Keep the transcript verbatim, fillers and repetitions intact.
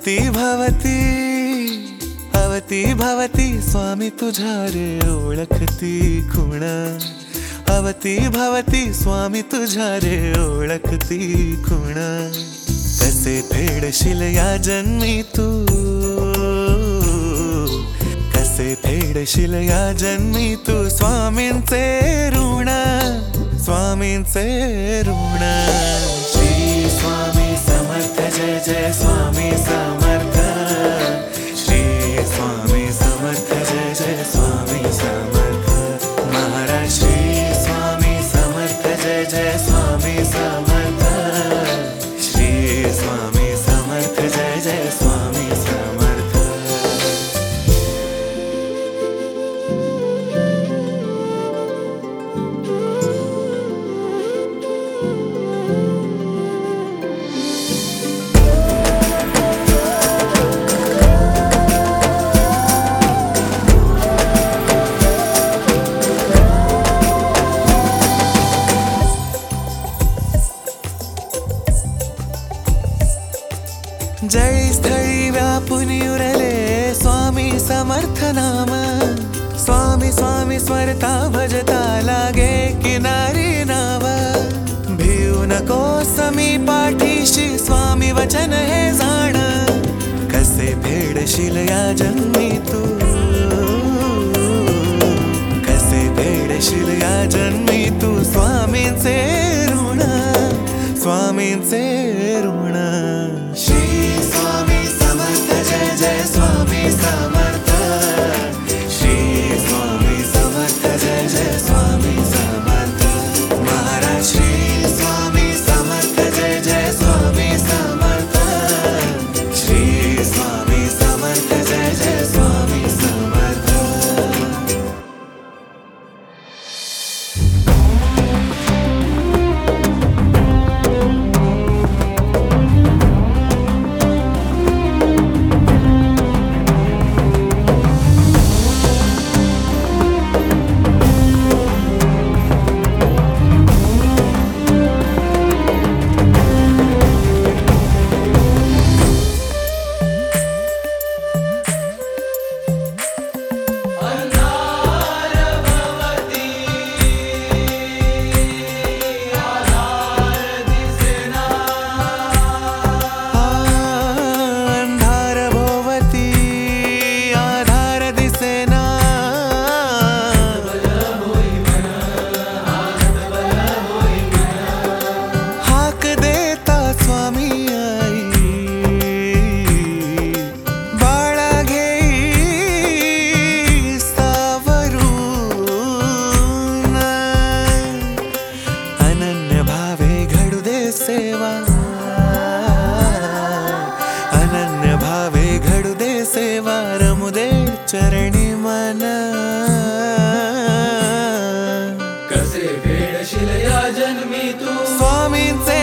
अवती भवती अवती भवती स्वामी तुझ्या रे ओळखती खुण अवती भवती स्वामी तुझ्या रे ओळखती खुण कसे फेडशील या जन्मी तू कसे फेडशील या जन्मी तू स्वामींचे ऋण स्वामींचे ऋण श्री स्वामी समर्थ जय जय स्वामी समर्थ श्री स्वामी समर्थ जय जय स्वामी समर्थ महाराज श्री स्वामी समर्थ जय जय स्वामी समर्थ श्री स्वामी समर्थ जय जय स्वामी समर्थ जय स्थळी व्यापुनी उरले स्वामी समर्थ नाम स्वामी स्वामी स्वरता भजता लागे किनारी नाव भिऊ नको समी पाठीशी स्वामी वचन हे जाण कसे फेडशील या जन्मी तू कसे फेडशील या जन्मी तू स्वामींचे ऋण स्वामींचे ऋण श्री स्वामी समर्थ जय जय स्वामी समर्थ श्री स्वामी समर्थ जय जय स्वामी समर्थ महाराज श्री स्वामी समर्थ जय जय स्वामी समर्थ श्री स्वामी समर्थ जय जय स्वामी समर्थ सेवा अनन्य भावे घडू दे सेवा रमू दे चरणी मन कसे फेडशील या जन्मी तू स्वामींचे